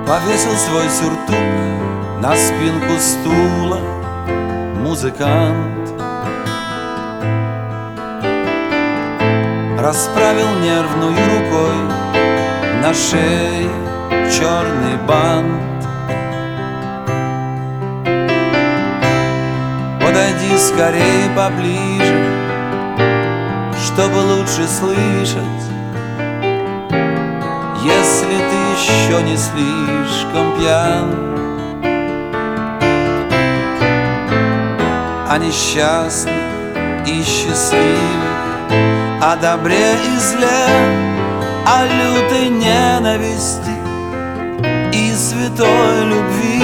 Повесил свой сюртук на спинку стула музыкант. Расправил нервную рукой на шее черный бант. Подойди скорее поближе, чтобы лучше слышать, если ты еще не слишком пьян. О несчастных и счастливых, о добре и зле, о лютой ненависти и святой любви.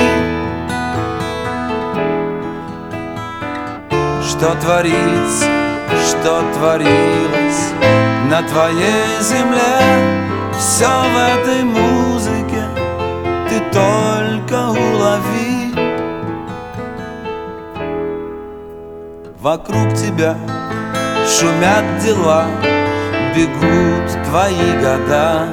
Что творится, что творилось на твоей земле, все в этой музыке ты только улови. Вокруг тебя шумят дела, бегут твои года.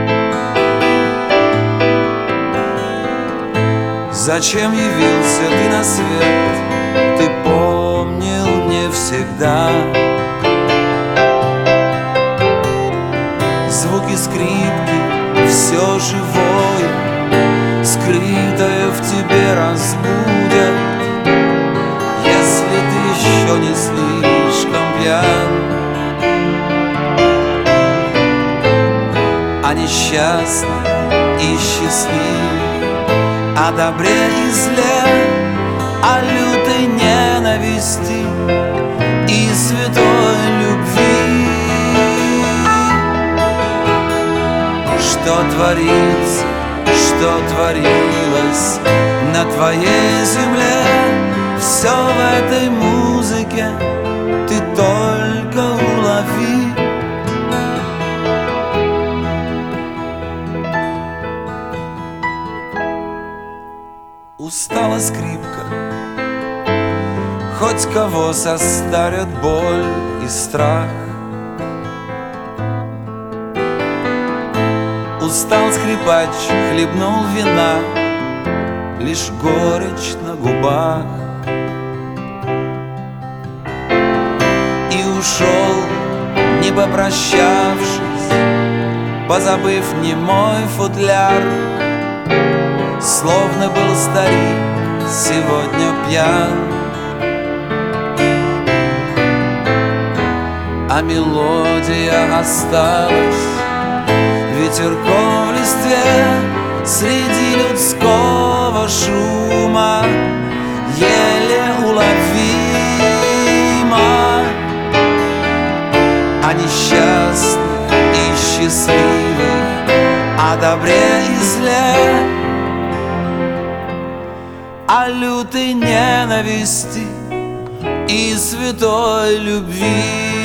Зачем явился ты на свет, ты помнил не всегда. Звуки скрипки, все живое, скрытое в тебе разбудят, если ты еще не слишком пьян. О несчастных и счастливых, о добре и зле, о лютой ненависти и святой любви. Что творится, что творилось на твоей земле, все в этой музыке ты только улови. Устала скрипка, хоть кого состарят боль и страх. Устал скрипач, хлебнул вина, лишь горечь на губах. И ушел, не попрощавшись, позабыв немой футляр. Словно был старик сегодня пьян, а мелодия осталась ветерком в листве среди людского шума, еле уловима. О несчастных и счастливых, о добре и зле, о лютой ненависти и святой любви.